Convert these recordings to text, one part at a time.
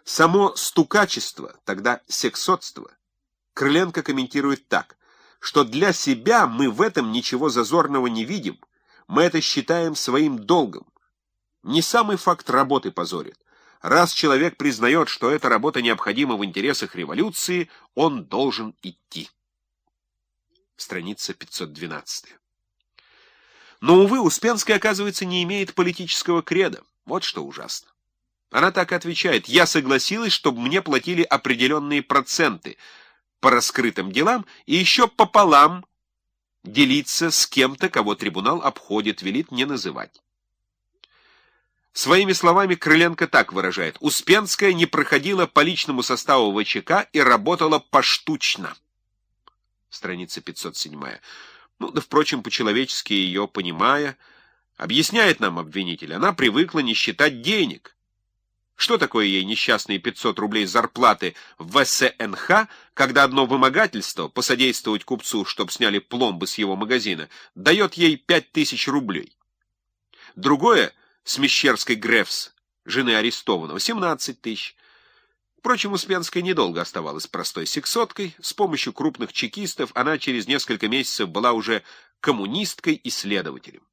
Само стукачество, тогда сексотство, Крыленко комментирует так, что для себя мы в этом ничего зазорного не видим, мы это считаем своим долгом. Не самый факт работы позорит. Раз человек признает, что эта работа необходима в интересах революции, он должен идти. Страница 512. Но, увы, Успенская, оказывается, не имеет политического кредо. Вот что ужасно. Она так и отвечает: «Я согласилась, чтобы мне платили определенные проценты по раскрытым делам и еще пополам делиться с кем-то, кого трибунал обходит, велит не называть». Своими словами Крыленко так выражает: «Успенская не проходила по личному составу ВЧК и работала поштучно». Страница 507. Ну, да, впрочем, по-человечески ее понимая, объясняет нам обвинитель, она привыкла не считать денег. Что такое ей несчастные 500 рублей зарплаты в ВСНХ, когда одно вымогательство, посодействовать купцу, чтоб сняли пломбы с его магазина, дает ей 5000 рублей? Другое — с Мещерской Грефс, жены арестованного, 17 тысяч. Впрочем, Успенская недолго оставалась простой сексоткой. С помощью крупных чекистов она через несколько месяцев была уже коммунисткой и следователем.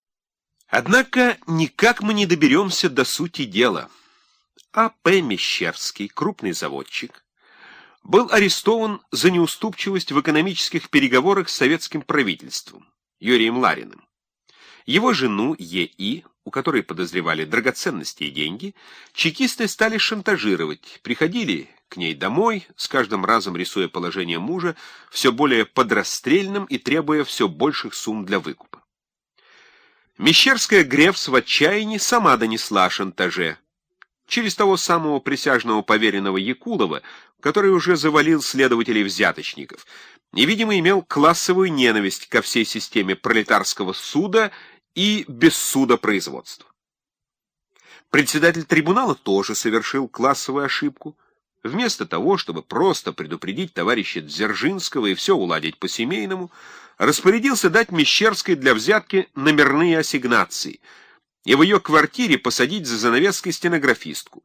Однако никак мы не доберемся до сути дела. А.П. Мещерский, крупный заводчик, был арестован за неуступчивость в экономических переговорах с советским правительством Юрием Лариным. Его жену Е.И., у которой подозревали драгоценности и деньги, чекисты стали шантажировать, приходили к ней домой, с каждым разом рисуя положение мужа все более подрастрельным и требуя все больших сумм для выкупа. Мещерская Грефс в отчаянии сама донесла о шантаже через того самого присяжного поверенного Якулова, который уже завалил следователей-взяточников, и, видимо, имел классовую ненависть ко всей системе пролетарского суда и бессудопроизводства. Председатель трибунала тоже совершил классовую ошибку. Вместо того, чтобы просто предупредить товарища Дзержинского и все уладить по-семейному, распорядился дать Мещерской для взятки номерные ассигнации и в ее квартире посадить за занавеской стенографистку.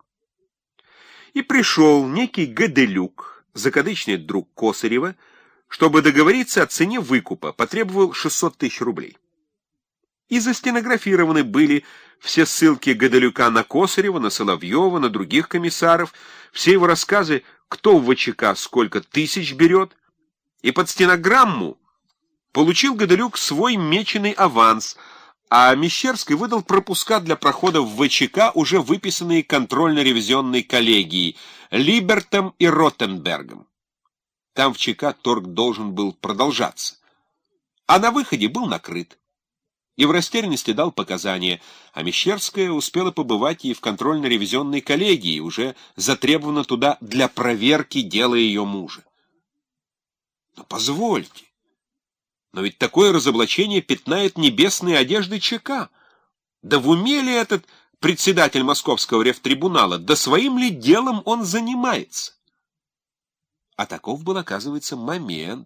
И пришел некий Гаделюк, закадычный друг Косарева, чтобы договориться о цене выкупа, потребовал 600 тысяч рублей. И застенографированы были все ссылки Гаделюка на Косарева, на Соловьева, на других комиссаров, все его рассказы, кто в ВЧК сколько тысяч берет, и под стенограмму получил Гаделюк свой меченый аванс, а Мещерский выдал пропуска для прохода в ВЧК, уже выписанные контрольно-ревизионной коллегией Либертом и Ротенбергом. Там в ЧК торг должен был продолжаться, а на выходе был накрыт. И в растерянности дал показания, а Мещерская успела побывать и в контрольно-ревизионной коллегии, уже затребована туда для проверки дела ее мужа. Но позвольте, но ведь такое разоблачение пятнает небесные одежды ЧК. Да в уме ли этот председатель Московского ревтрибунала, да своим ли делом он занимается? А таков был, оказывается, момент,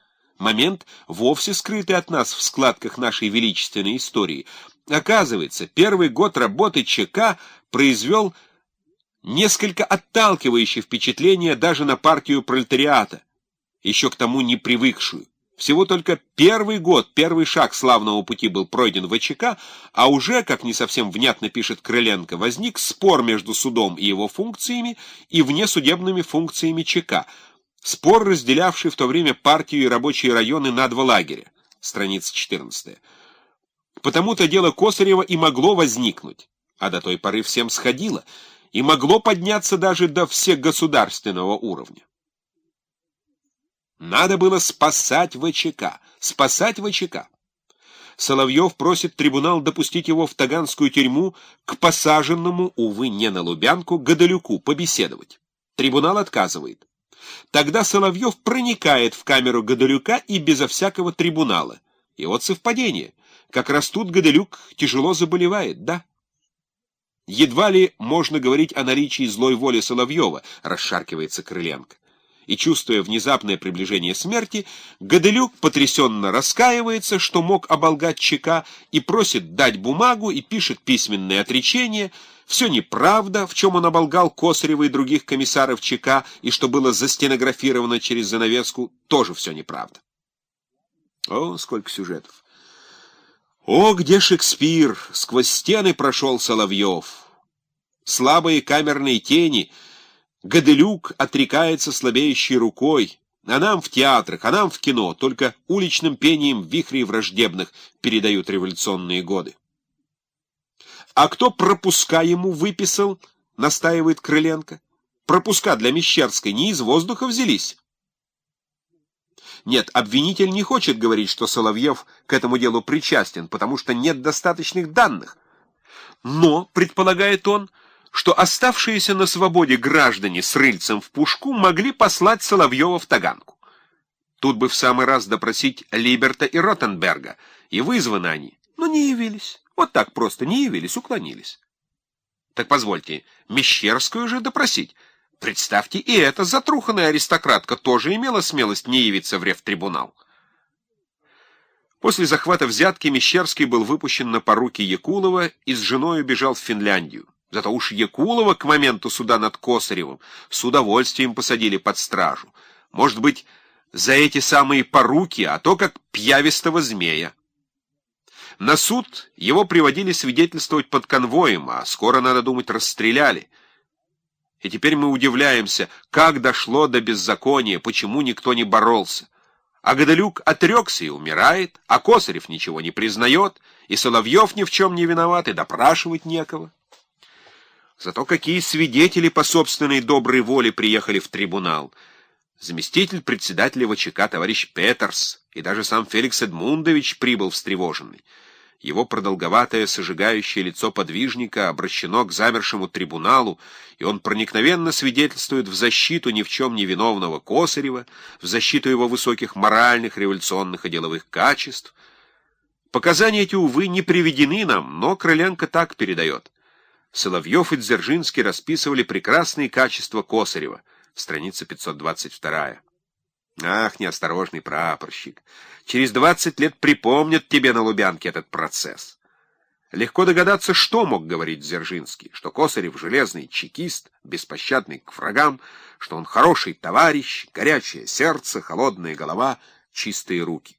вовсе скрытый от нас в складках нашей величественной истории. Оказывается, первый год работы ЧК произвел несколько отталкивающее впечатление даже на партию пролетариата, еще к тому не привыкшую. Всего только первый год, первый шаг славного пути был пройден в ВЧК, а уже, как не совсем внятно пишет Крыленко, возник спор между судом и его функциями и внесудебными функциями ЧК, спор, разделявший в то время партию и рабочие районы на два лагеря. Страница 14. Потому-то дело Косарева и могло возникнуть, а до той поры всем сходило, и могло подняться даже до всегосударственного уровня. Надо было спасать ВЧК, спасать ВЧК. Соловьев просит трибунал допустить его в Таганскую тюрьму к посаженному, увы, не на Лубянку, Гаделюку побеседовать. Трибунал отказывает. Тогда Соловьев проникает в камеру Гаделюка и безо всякого трибунала. И вот совпадение. Как раз тут Гаделюк тяжело заболевает, да? Едва ли можно говорить о наличии злой воли Соловьева, расшаркивается Крыленко. и чувствуя внезапное приближение смерти, Гаделюк потрясенно раскаивается, что мог оболгать ЧК, и просит дать бумагу, и пишет письменное отречение. Все неправда, в чем он оболгал Косарева и других комиссаров ЧК, и что было застенографировано через занавеску, тоже все неправда. О, сколько сюжетов! О, где Шекспир! Сквозь стены прошел Соловьев. Слабые камерные тени. Гаделюк отрекается слабеющей рукой. А нам в театрах, а нам в кино только уличным пением вихрей враждебных передают революционные годы. А кто пропуска ему выписал, настаивает Крыленко. Пропуска для Мещерской не из воздуха взялись. Нет, обвинитель не хочет говорить, что Соловьев к этому делу причастен, потому что нет достаточных данных. Но, предполагает он, что оставшиеся на свободе граждане с рыльцем в пушку могли послать Соловьева в Таганку. Тут бы в самый раз допросить Либерта и Ротенберга, и вызваны они, но не явились. Вот так просто не явились, уклонились. Так позвольте, Мещерскую же допросить. Представьте, и эта затруханная аристократка тоже имела смелость не явиться в ревтрибунал. После захвата взятки Мещерский был выпущен на поруки Якулова и с женой убежал в Финляндию. Зато уж Якулова к моменту суда над Косаревым с удовольствием посадили под стражу. Может быть, за эти самые поруки, а то как пьявистого змея. На суд его приводили свидетельствовать под конвоем, а скоро, надо думать, расстреляли. И теперь мы удивляемся, как дошло до беззакония, почему никто не боролся. А Гаделюк отрекся и умирает, а Косарев ничего не признает, и Соловьев ни в чем не виноват, и допрашивать некого. Зато какие свидетели по собственной доброй воле приехали в трибунал. Заместитель председателя ВЧК товарищ Петерс, и даже сам Феликс Эдмундович прибыл встревоженный. Его продолговатое сожигающее лицо подвижника обращено к замершему трибуналу, и он проникновенно свидетельствует в защиту ни в чем не виновного Косарева, в защиту его высоких моральных, революционных и деловых качеств. Показания эти, увы, не приведены нам, но Крыленко так передает. Соловьев и Дзержинский расписывали прекрасные качества Косарева. Страница 522. Ах, неосторожный прапорщик! Через 20 лет припомнят тебе на Лубянке этот процесс. Легко догадаться, что мог говорить Дзержинский, что Косарев — железный чекист, беспощадный к врагам, что он хороший товарищ, горячее сердце, холодная голова, чистые руки.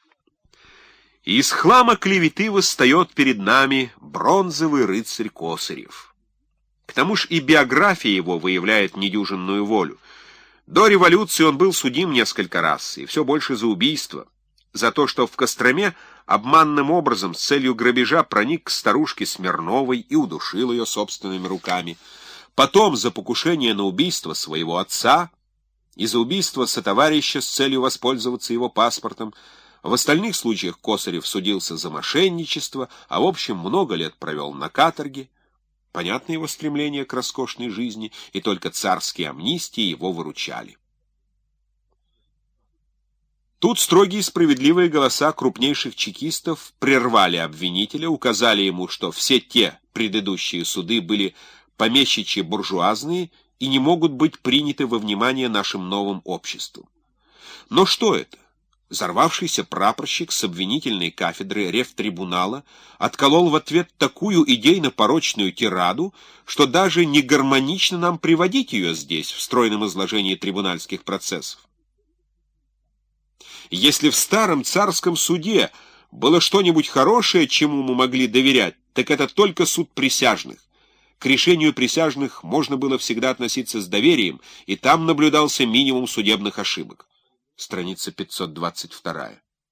И из хлама клеветы восстает перед нами бронзовый рыцарь Косарев. К тому ж и биография его выявляет недюжинную волю. До революции он был судим несколько раз, и все больше за убийство, за то, что в Костроме обманным образом с целью грабежа проник к старушке Смирновой и удушил ее собственными руками, потом за покушение на убийство своего отца и за убийство сотоварища с целью воспользоваться его паспортом. В остальных случаях Косарев судился за мошенничество, а в общем много лет провел на каторге. Понятно его стремление к роскошной жизни, и только царские амнистии его выручали. Тут строгие и справедливые голоса крупнейших чекистов прервали обвинителя, указали ему, что все те предыдущие суды были помещичьи-буржуазные и не могут быть приняты во внимание нашим новым обществом. Но что это? Взорвавшийся прапорщик с обвинительной кафедры ревтрибунала отколол в ответ такую идейно-порочную тираду, что даже не гармонично нам приводить ее здесь, в стройном изложении трибунальских процессов. Если в старом царском суде было что-нибудь хорошее, чему мы могли доверять, так это только суд присяжных. К решению присяжных можно было всегда относиться с доверием, и там наблюдался минимум судебных ошибок. Страница 522.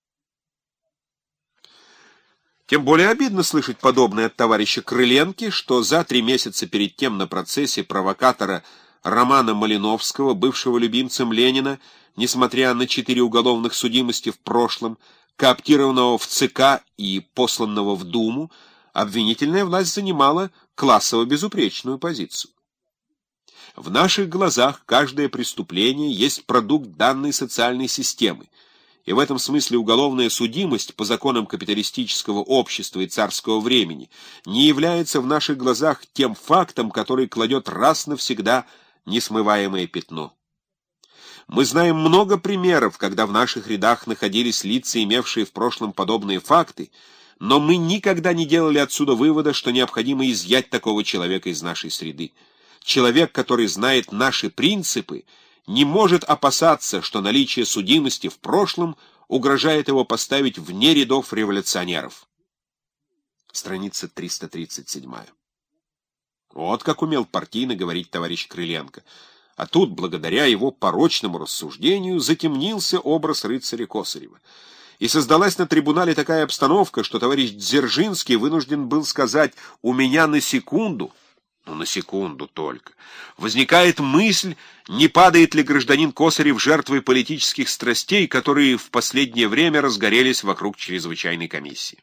Тем более обидно слышать подобное от товарища Крыленки, что за 3 месяца перед тем на процессе провокатора Романа Малиновского, бывшего любимцем Ленина, несмотря на 4 уголовных судимости в прошлом, кооптированного в ЦК и посланного в Думу, обвинительная власть занимала классово-безупречную позицию. В наших глазах каждое преступление есть продукт данной социальной системы, и в этом смысле уголовная судимость по законам капиталистического общества и царского времени не является в наших глазах тем фактом, который кладет раз навсегда несмываемое пятно. Мы знаем много примеров, когда в наших рядах находились лица, имевшие в прошлом подобные факты, но мы никогда не делали отсюда вывода, что необходимо изъять такого человека из нашей среды. Человек, который знает наши принципы, не может опасаться, что наличие судимости в прошлом угрожает его поставить вне рядов революционеров. Страница 337. Вот как умел партийно говорить товарищ Крыленко. А тут, благодаря его порочному рассуждению, затемнился образ рыцаря Косарева. И создалась на трибунале такая обстановка, что товарищ Дзержинский вынужден был сказать: «У меня на секунду, ну на секунду только, возникает мысль, не падает ли гражданин Косарев жертвой политических страстей, которые в последнее время разгорелись вокруг чрезвычайной комиссии».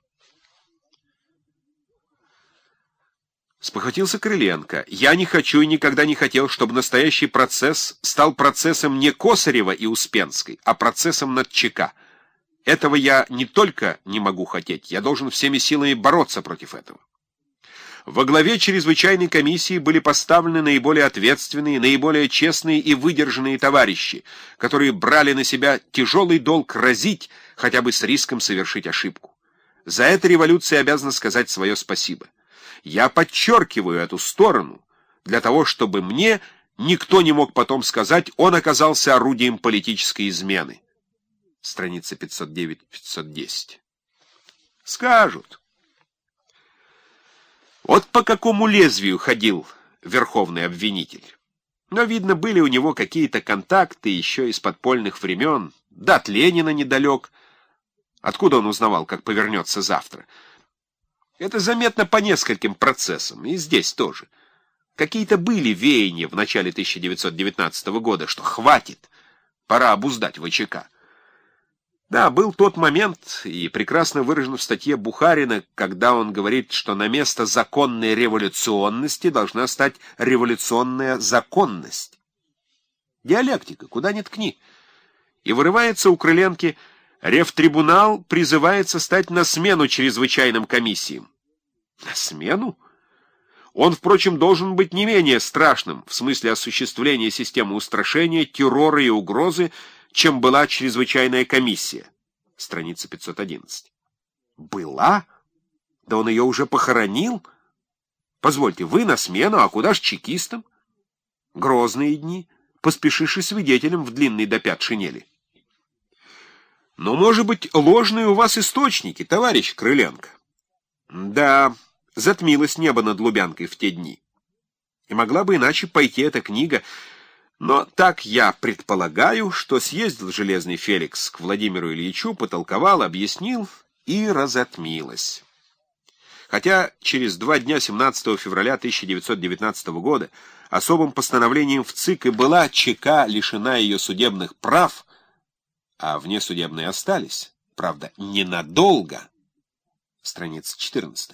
Спохватился Крыленко. «Я не хочу и никогда не хотел, чтобы настоящий процесс стал процессом не Косарева и Успенской, а процессом над ЧК. Этого я не только не могу хотеть, я должен всеми силами бороться против этого. Во главе чрезвычайной комиссии были поставлены наиболее ответственные, наиболее честные и выдержанные товарищи, которые брали на себя тяжелый долг разить, хотя бы с риском совершить ошибку. За это революция обязана сказать свое спасибо. Я подчеркиваю эту сторону, для того, чтобы мне никто не мог потом сказать, он оказался орудием политической измены». Страница 509-510. Скажут. Вот по какому лезвию ходил верховный обвинитель. Но, видно, были у него какие-то контакты еще из подпольных времен, да от Ленина недалек. Откуда он узнавал, как повернется завтра? Это заметно по нескольким процессам, и здесь тоже. Какие-то были веяния в начале 1919 года, что хватит, пора обуздать ВЧК. Да, был тот момент, и прекрасно выражен в статье Бухарина, когда он говорит, что на место законной революционности должна стать революционная законность. Диалектика, куда ни ткни. И вырывается у Крыленки: Ревтрибунал призывается стать на смену чрезвычайным комиссиям. На смену? Он, впрочем, должен быть не менее страшным в смысле осуществления системы устрашения, террора и угрозы, чем была чрезвычайная комиссия. Страница 511. Была? Да он ее уже похоронил? Позвольте, вы на смену, а куда ж чекистам? Грозные дни. Поспешишь и свидетелем в длинной до пят шинели. Но, может быть, ложные у вас источники, товарищ Крыленко? Да, затмилось небо над Лубянкой в те дни. И могла бы иначе пойти эта книга, но так я предполагаю, что съездил Железный Феликс к Владимиру Ильичу, потолковал, объяснил, и разотмилось. Хотя через 2 дня 17 февраля 1919 года особым постановлением в ЦИК и была ЧК лишена ее судебных прав, а внесудебные остались, правда, ненадолго. Страница 14.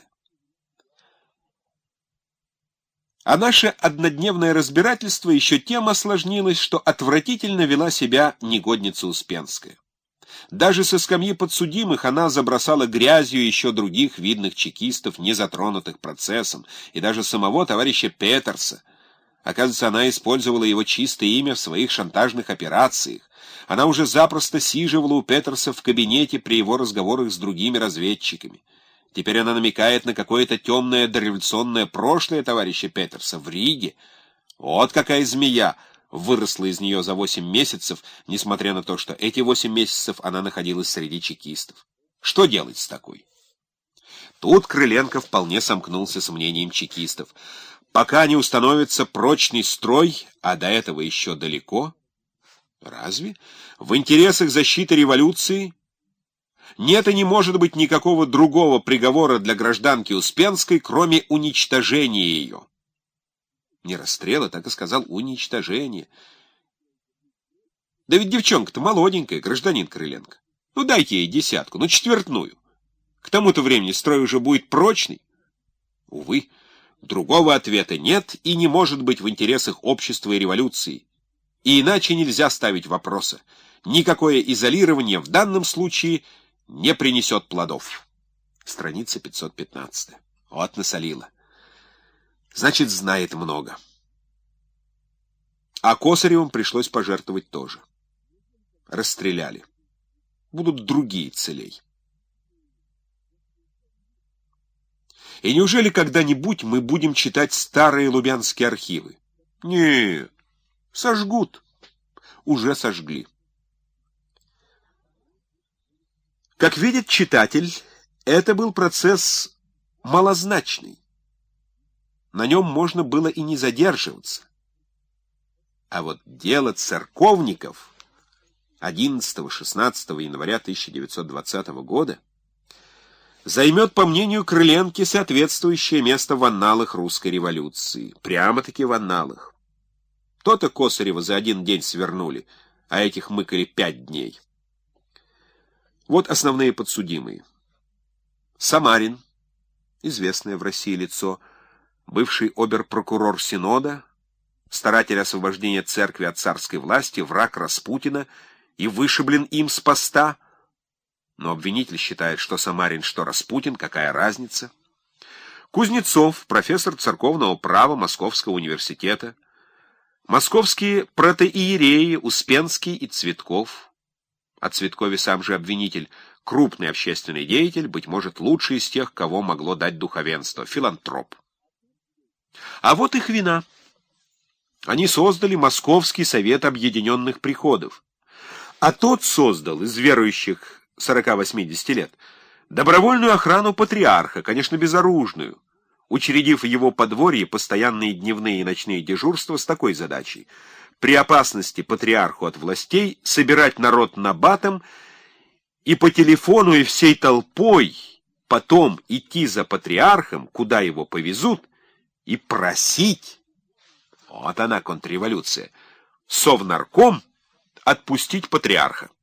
А наше однодневное разбирательство еще тем осложнилось, что отвратительно вела себя негодница Успенская. Даже со скамьи подсудимых она забросала грязью еще других видных чекистов, не затронутых процессом, и даже самого товарища Петерса. Оказывается, она использовала его чистое имя в своих шантажных операциях. Она уже запросто сиживала у Петерса в кабинете при его разговорах с другими разведчиками. Теперь она намекает на какое-то темное дореволюционное прошлое товарища Петерса в Риге. Вот какая змея выросла из нее за 8 месяцев, несмотря на то, что эти 8 месяцев она находилась среди чекистов. Что делать с такой? Тут Крыленко вполне сомкнулся с мнением чекистов. Пока не установится прочный строй, а до этого еще далеко. Разве? В интересах защиты революции нет и не может быть никакого другого приговора для гражданки Успенской, кроме уничтожения ее. Не расстрела, так и сказал, уничтожение. Да ведь девчонка-то молоденькая, гражданин Крыленко. Ну дайте ей 10, ну четвертную. К тому-то времени строй уже будет прочный. Увы, другого ответа нет и не может быть в интересах общества и революции. И иначе нельзя ставить вопроса. Никакое изолирование в данном случае не принесет плодов. Страница 515. Вот насолила. Значит, знает много. А Косаревым пришлось пожертвовать тоже. расстреляли. Будут другие целей. И неужели когда-нибудь мы будем читать старые лубянские архивы? Нет, сожгут. Уже сожгли. Как видит читатель, это был процесс малозначный. На нем можно было и не задерживаться. А вот дело церковников 11-16 января 1920 года займет, по мнению Крыленки, соответствующее место в анналах русской революции. Прямо-таки в анналах. То-то Косарева за один день свернули, а этих мыкали 5 дней. Вот основные подсудимые. Самарин, известное в России лицо, бывший обер-прокурор Синода, старатель освобождения церкви от царской власти, враг Распутина и вышиблен им с поста. Но обвинитель считает, что Самарин, что Распутин, какая разница? Кузнецов, профессор церковного права Московского университета, московские протоиереи Успенский и Цветков. О Цветкове сам же обвинитель, крупный общественный деятель, быть может, лучший из тех, кого могло дать духовенство, филантроп. А вот их вина. Они создали Московский совет объединенных приходов. А тот создал из верующих 40-80 лет добровольную охрану патриарха, конечно, безоружную, учредив в его подворье постоянные дневные и ночные дежурства с такой задачей: при опасности патриарху от властей собирать народ набатом и по телефону и всей толпой потом идти за патриархом, куда его повезут, и просить, вот она контрреволюция, совнарком отпустить патриарха.